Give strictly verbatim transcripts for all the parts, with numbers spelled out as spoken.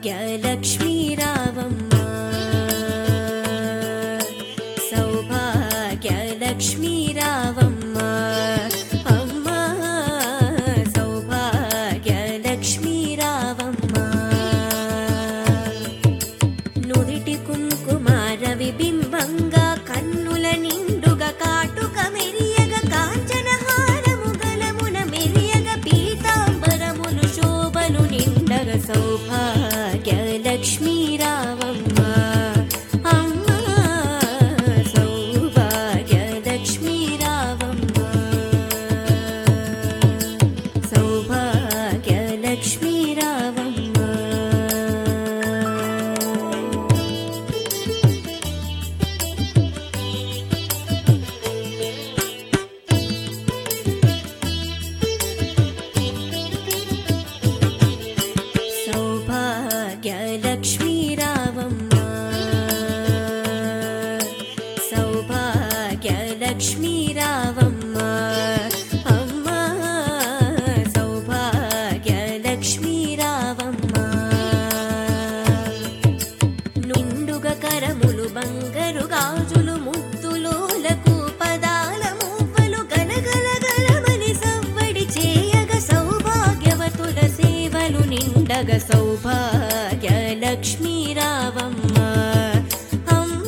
సౌభాగ్యలక్ష్మీ రావమ్మ సౌభాగ్యలక్ష్మీ రావమ్మ అమ్మ సౌభాగ్యలక్ష్మీ రావమ్మ నుదిటి కుంకుమార విబింబంగా కన్నుల నిండుగా కాటుక మెరియగ కాంచన హారము గలమున మెరియగ పీతాంబరములు శోభలు నిండగ సౌభాగ్యలక్ష్మీ రావమ్మ అమ్మ సౌభాగ్యలక్ష్మీ రావమ్మ సౌభాగ్యలక్ష్మీ రావమ్మ సౌభాగ్యలక్ష్మీ రావమ్మ సౌభాగ్యలక్ష్మీ రావమ్మ అమ్మ సౌభాగ్యలక్ష్మీ రావమ్మ నిండుగా కరములు బంగారు గాజులు ముద్దులోలకు పదాల మువ్వలు గలగల గలమని సవ్వడి చేయగ సౌభాగ్యవతుల సేవలు నిండగ సౌభాగ్యలక్ష్మీ రావమ్మ అమ్మ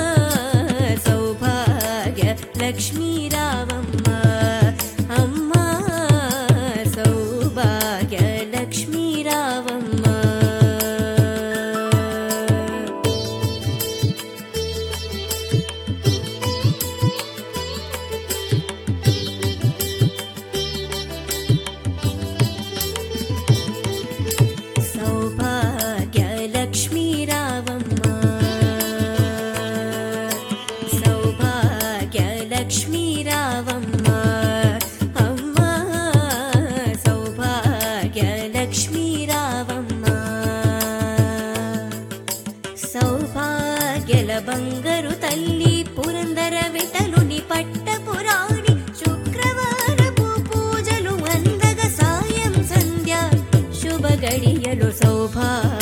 సౌభాగ్యలక్ష్మీ రావమ్మ అమ్మ సౌభాగ్యలక్ష్మీ రావమ్మ సౌభాగ్యలక్ష్మీ రావమ్మ సౌభాగ్యలక్ష్మీ రావమ్మ అమ్మ సౌభాగ్యలక్ష్మీ రావమ్మ సౌభాగ్యల బంగారు తల్లి పురందర విఠలుని పట్టపురాణి శుక్రవారపు పూజలు అందగ సాయం సంధ్య శుభ గడియలు సౌభా